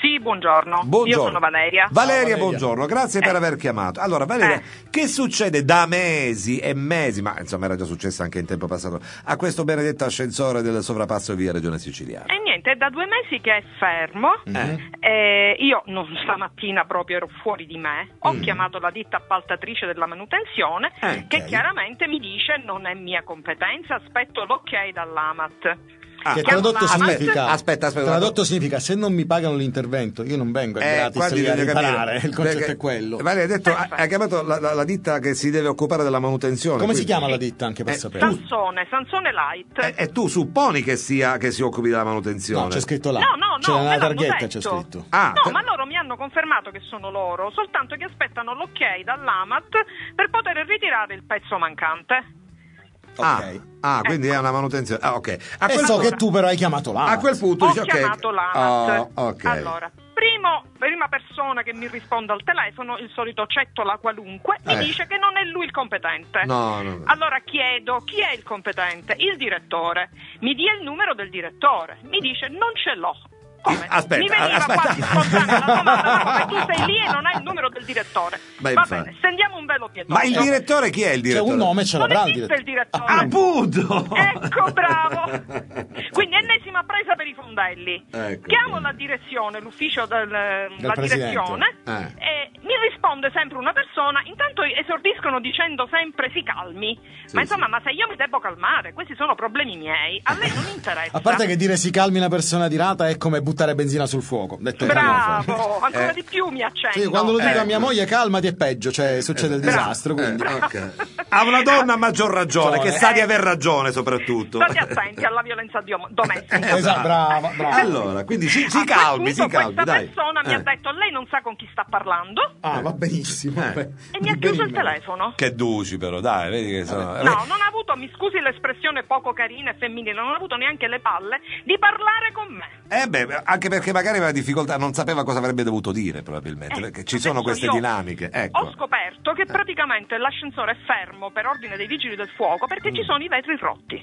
Sì, buongiorno. Io sono Valeria. Valeria, buongiorno, grazie per aver chiamato. Allora, Valeria, che succede da mesi e mesi, ma insomma era già successo anche in tempo passato, a questo benedetto ascensore del sovrappasso via Regione Siciliana? E niente, è da 2 mesi che è fermo. Io stamattina proprio ero fuori di me. Ho chiamato la ditta appaltatrice della manutenzione che chiaramente mi dice non è mia competenza, aspetto l'ok dall'AMAT. Che tradotto significa? Aspetta. Tradotto significa se non mi pagano l'intervento io non vengo gratis lì a riparare. Il concetto è quello. Vale, hai detto, hai chiamato la ditta che si deve occupare della manutenzione. Come si chiama la ditta, anche per sapere? Sansone Light. E tu supponi che si occupi della manutenzione? No, c'è scritto là. No, c'è una targhetta, detto. c'è scritto. Ma loro mi hanno confermato che sono loro, soltanto che aspettano l'ok dall'AMAT per poter ritirare il pezzo mancante. Quindi è una manutenzione. Ok. Che tu però hai chiamato l'AMAT. A quel punto ho chiamato l'AMAT. Okay. Allora, prima persona che mi risponde al telefono, il solito cettola qualunque, mi dice che non è lui il competente. No. Allora chiedo chi è il competente? Il direttore. Mi dia il numero del direttore. Mi dice non ce l'ho. Come? Mi veniva quasi spontanea la domanda, come tu sei lì e non hai il numero del direttore. Va bene, stendiamo un velo pietoso. Ma il direttore chi è il direttore? C'è un nome, ce l'avrà il direttore. Appunto! Ecco, bravo! Quindi ennesima presa per i fondelli. Ecco. Chiamo la direzione, l'ufficio della direzione e mi risponde sempre una persona. Intanto esordiscono dicendo sempre si calmi. Ma insomma, ma se io mi devo calmare, questi sono problemi miei, a lei non interessa. A parte che dire si calmi una persona di rata è come buttare benzina sul fuoco. Bravo, ancora di più mi accendo. Sì, quando lo dico a mia moglie calmati è peggio, cioè succede il disastro. Quindi. Ha una donna a maggior ragione, che sa di aver ragione soprattutto. State attenti alla violenza domestica. Esatto, brava. Allora, quindi si calmi, questa dai. persona mi ha detto lei non sa con chi sta parlando. Va benissimo. E mi ha chiuso il telefono. Che duci però, dai, vedi che sono... No, non ha avuto, mi scusi l'espressione poco carina e femminile, non ha avuto neanche le palle di parlare con me. Anche perché magari aveva difficoltà, non sapeva cosa avrebbe dovuto dire probabilmente, perché ci sono queste dinamiche. Ecco. Ho scoperto che praticamente l'ascensore è fermo per ordine dei vigili del fuoco perché ci sono i vetri rotti.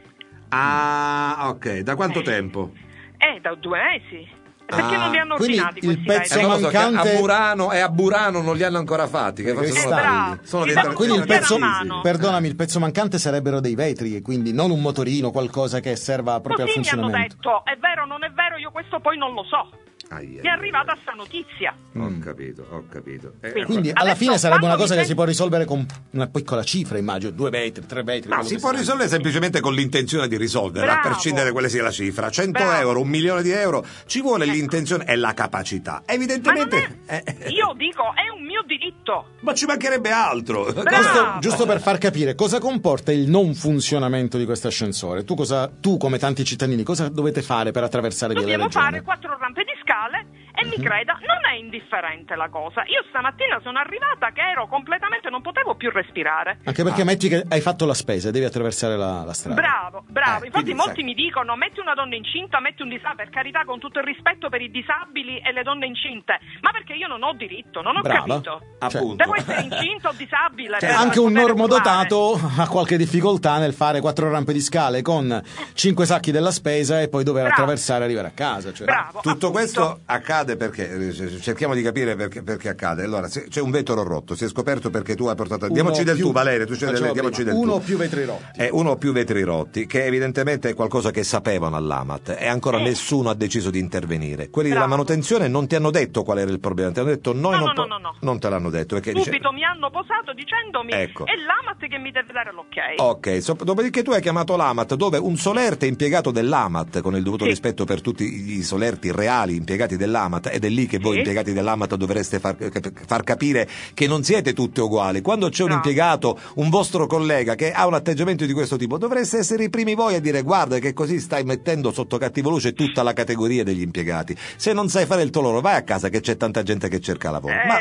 Ok, da quanto tempo? Da 2 mesi. Perché non li hanno ordinati il pezzo vetri? mancante A Burano non li hanno ancora fatti, che quindi il pezzo, perdonami, il pezzo mancante sarebbero dei vetri, quindi non un motorino, qualcosa che serva proprio al funzionamento. Mi hanno detto, è vero o non è vero, io questo poi non lo so. Mi è arrivata sta notizia. Ho capito. Quindi alla fine sarebbe una cosa che si può risolvere con una piccola cifra, immagino, 2 vetri, 3 vetri. No, si può risolvere semplicemente con l'intenzione di risolverla, a prescindere quale sia la cifra. 100 euro, 1 milione di euro, ci vuole l'intenzione e la capacità. Evidentemente. Io dico, è un mio diritto. Ma ci mancherebbe altro. Questo, giusto per far capire cosa comporta il non funzionamento di questo ascensore. Tu come tanti cittadini, cosa dovete fare per attraversare via la Regione? Dobbiamo fare 4 rampe di scale e mi creda, non è indifferente la cosa. Io stamattina sono arrivata che ero completamente, non potevo più respirare. Anche perché metti che hai fatto la spesa e devi attraversare la strada. Bravo. Infatti molti mi dicono metti una donna incinta, metti un disabile, per carità, con tutto il rispetto per i disabili e le donne incinte, ma perché io non ho diritto, non ho capito. Appunto. Devo essere incinta o disabile. Anche un normodotato ha qualche difficoltà nel fare 4 rampe di scale con 5 sacchi della spesa e poi dover attraversare e arrivare a casa. Tutto questo accade perché cerchiamo di capire perché accade. Allora, c'è un vetro rotto, si è scoperto perché tu hai portato. Diamoci del tu, Valeria, diamoci del tu. Uno o più vetri rotti. Uno o più vetri rotti, che evidentemente è qualcosa che sapevano all'AMAT e ancora nessuno ha deciso di intervenire. Quelli della manutenzione non ti hanno detto qual era il problema, ti hanno detto no. Non te l'hanno detto. Subito mi hanno posato dicendomi è l'AMAT che mi deve dare l'ok. Ok, dopodiché tu hai chiamato l'AMAT, dove un solerte impiegato dell'AMAT, con il dovuto rispetto per tutti i solerti reali impiegati dell'AMAT, ed è lì che voi impiegati dell'AMAT dovreste far capire che non siete tutti uguali. Quando c'è un impiegato, un vostro collega che ha un atteggiamento di questo tipo, dovreste essere i primi voi a dire guarda che così stai mettendo sotto cattivo luce tutta la categoria degli impiegati. Se non sai fare il tuo lavoro, vai a casa che c'è tanta gente che cerca lavoro. Ma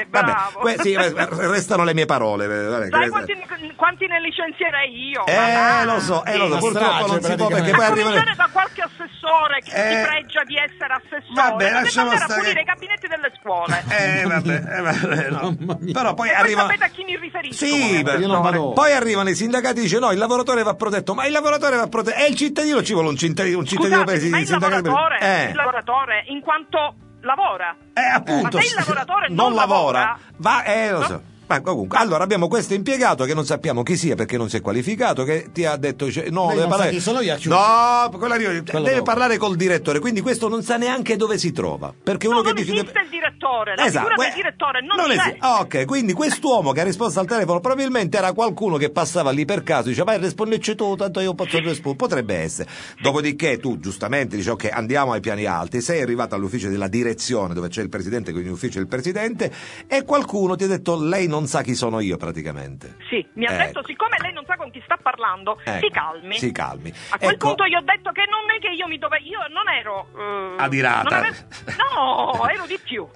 vabbè, restano le mie parole. Sai quanti ne licenzierei io? Lo so, purtroppo non si può, perché poi arrivano da qualche assessore che si pregia di essere assessore. Vabbè, lasciamo stare a pulire i gabinetti delle scuole. Vabbè. Però poi arriva. Sapete a chi mi riferisco? Sì, io non vado. Poi arrivano i sindacati e dicono no, il lavoratore va protetto, ma il lavoratore va protetto e il cittadino ci vuole un cittadino Scusate, ma il lavoratore, in quanto lavora. Appunto, ma se il lavoratore non lavora, lo no? so. Ma comunque, allora abbiamo questo impiegato che non sappiamo chi sia perché non si è qualificato, che ti ha detto no, deve parlare. Chi sono io? No, deve parlare col direttore, quindi questo non sa neanche dove si trova. Perché uno che non dice esiste il direttore, la esatto, figura del direttore non c'è. esiste. Ok, quindi quest'uomo che ha risposto al telefono probabilmente era qualcuno che passava lì per caso, dice vai rispondeci tu, tanto io posso rispondere, potrebbe essere. Dopodiché tu giustamente dici ok, andiamo ai piani alti, sei arrivato all'ufficio della direzione dove c'è il presidente, quindi l'ufficio del presidente, e qualcuno ti ha detto lei non sa chi sono io praticamente. Sì, mi ha detto siccome lei non sa con chi sta parlando, si calmi. A quel punto gli ho detto che non è che io non ero adirata. No, ero di più.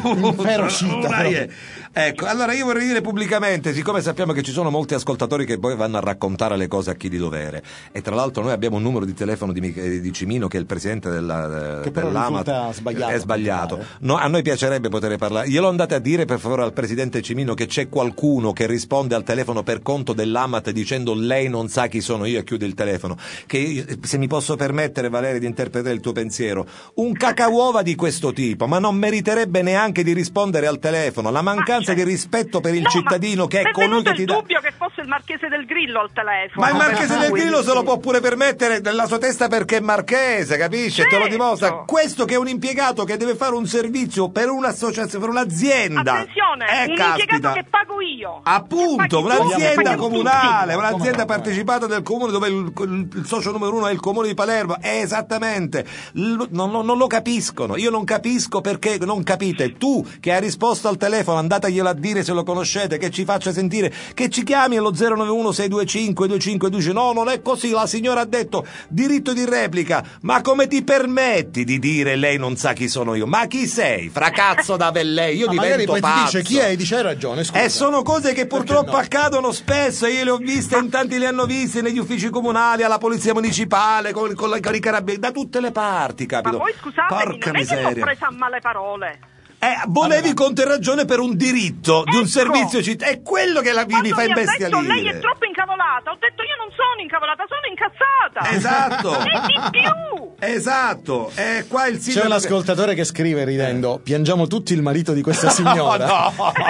Ecco, allora io vorrei dire pubblicamente, siccome sappiamo che ci sono molti ascoltatori che poi vanno a raccontare le cose a chi di dovere, e tra l'altro noi abbiamo un numero di telefono di Cimino che è il presidente dell'AMAT, è sbagliato. No, a noi piacerebbe poter parlare. Glielo andate a dire per favore al presidente Cimino che c'è qualcuno che risponde al telefono per conto dell'AMAT dicendo lei non sa chi sono io e chiude il telefono, che se mi posso permettere Valeria di interpretare il tuo pensiero, un cacauova di questo tipo ma non meriterebbe neanche di rispondere al telefono, la mancanza di rispetto per il cittadino che è colui che ti dà. Il dubbio che fosse il Marchese del Grillo al telefono. Ma il Marchese del Grillo se lo può pure permettere nella sua testa perché è marchese, capisce? Certo. Te lo dimostra. Questo che è un impiegato che deve fare un servizio per un'associazione, per un'azienda. Attenzione, un impiegato che pago io. Appunto, un'azienda comunale, un'azienda partecipata del comune dove il socio numero uno è il comune di Palermo. Esattamente. Non lo capiscono. Io non capisco perché non capite. Tu che hai risposto al telefono, andateglielo a dire se lo conoscete, che ci faccia sentire, che ci chiami allo 091 625 2512. No, non è così. La signora ha detto diritto di replica. Ma come ti permetti di dire lei non sa chi sono io? Ma chi sei? Fracazzo da lei. Io divento pazzo. Magari dice chi è, dice hai ragione, scusa. E sono cose che purtroppo accadono spesso, io le ho viste, in tanti le hanno viste negli uffici comunali, alla polizia municipale, con i carabinieri, da tutte le parti, capito? Ma poi scusatemi, non è che l'ho presa a male parole. Volevi con te ragione per un diritto di un servizio cittadino, è quello che mi fa imbestialire. Detto, lei è troppo incavolata, ho detto io non sono incavolata, sono incazzata. Esatto. E di più. Esatto. Qua il c'è un ascoltatore che scrive ridendo piangiamo tutti il marito di questa signora. No.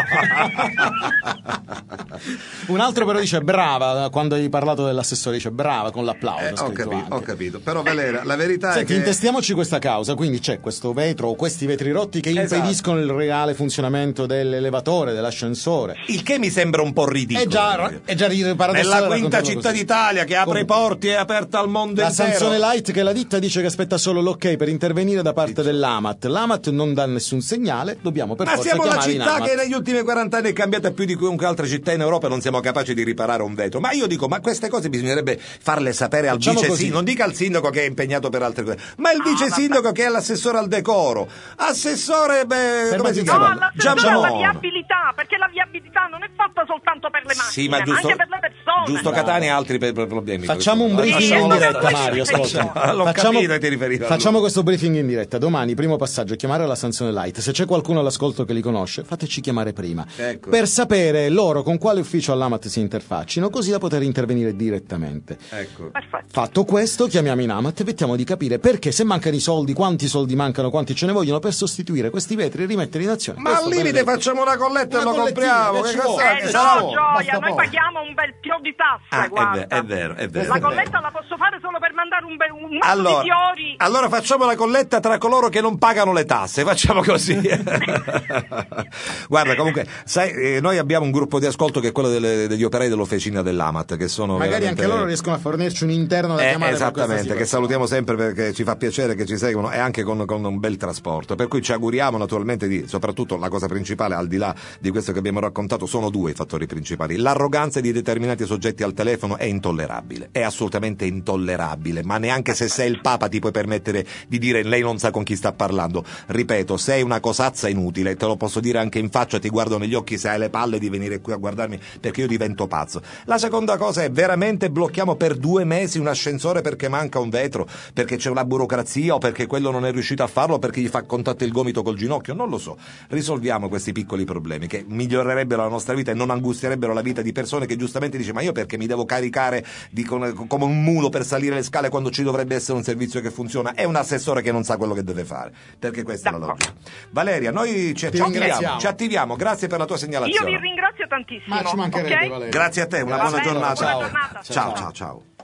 Un altro però dice brava, quando hai parlato dell'assessore dice brava con l'applauso. Ho capito, però Valeria, la verità è che intestiamoci questa causa, quindi c'è questo vetro o questi vetri rotti che impediscono il reale funzionamento dell'elevatore, dell'ascensore. Il che mi sembra un po' ridicolo. È già nella quinta città d'Italia che apre i porti, è aperta al mondo la intero. La sanzione light che la ditta dice che aspetta solo l'ok per intervenire da parte dell'AMAT. L'AMAT non dà nessun segnale, dobbiamo per forza chiamare siamo la città in che negli ultimi 40 anni è cambiata più di qualunque altra città in Europa, non siamo capaci di riparare un vetro. Ma io dico, ma queste cose bisognerebbe farle sapere al vice sindaco, non dica al sindaco che è impegnato per altre cose, ma il vice sindaco che è l'assessore al decoro. Assessore, come si chiama? No, l'assessore alla viabilità, perché la viabilità non è fatta soltanto per le macchine, ma anche per le persone. Giusto, Catania e altri problemi. Facciamo un briefing in diretta, Mario, ascolta. L'ho capito e ti riferivo. Facciamo questo briefing in diretta. Domani, primo passaggio, chiamare la sanzione light. Se c'è qualcuno all'ascolto che li conosce, fateci chiamare prima. Ecco. Per sapere loro con quale ufficio all'AMAT si interfaccino, così da poter intervenire direttamente. Ecco. Perfetto. Fatto questo, chiamiamo in AMAT e vediamo di capire perché, se mancano i soldi, quanti soldi mancano, quanti ce ne vogliono per sostituire questi vetri e rimettere in azione. Ma al limite facciamo una colletta e lo compriamo. No, Gioia, noi paghiamo un bel pio di tasse, guarda. È vero. La colletta la posso fare solo per mandare un mazzo di fiori. Allora facciamo la colletta tra coloro che non pagano le tasse, facciamo così. Guarda, comunque, sai, noi abbiamo un gruppo di ascolto che è quello degli operai dell'officina dell'AMAT, che sono magari veramente... anche loro riescono a fornirci un interno da chiamare. Esattamente, che salutiamo sempre perché ci fa piacere che ci seguono e anche con un bel trasporto, per cui ci auguriamo naturalmente soprattutto la cosa principale, al di là di questo che abbiamo raccontato, sono due i fattori principali. L'arroganza di determinati soggetti al telefono è intollerabile, è assolutamente intollerabile, ma neanche se sei il Papa ti puoi permettere di dire lei non sa con chi sta parlando. Ripeto, sei una cosazza inutile, te lo posso dire anche in faccia, ti guardo negli occhi se hai le palle di venire qui a guardarmi, perché io divento pazzo. La seconda cosa è veramente blocchiamo per 2 mesi un ascensore perché manca un vetro, perché c'è una burocrazia o perché quello non è riuscito a farlo, perché gli fa contatto il gomito col ginocchio, non lo so. Risolviamo questi piccoli problemi che migliorerebbero la nostra vita e non angustierebbero la vita di persone che giustamente dice ma io perché mi devo caricare come un mulo per salire le scale quando ci dovrebbe essere un servizio che funziona? È un assessore che non sa quello che deve fare, perché questa è la logica. Valeria, noi ci attiviamo, grazie per la tua segnalazione. Io vi ringrazio tantissimo. Ma ci mancherebbe, Valeria. Grazie a te, una buona giornata. Buona giornata. Ciao.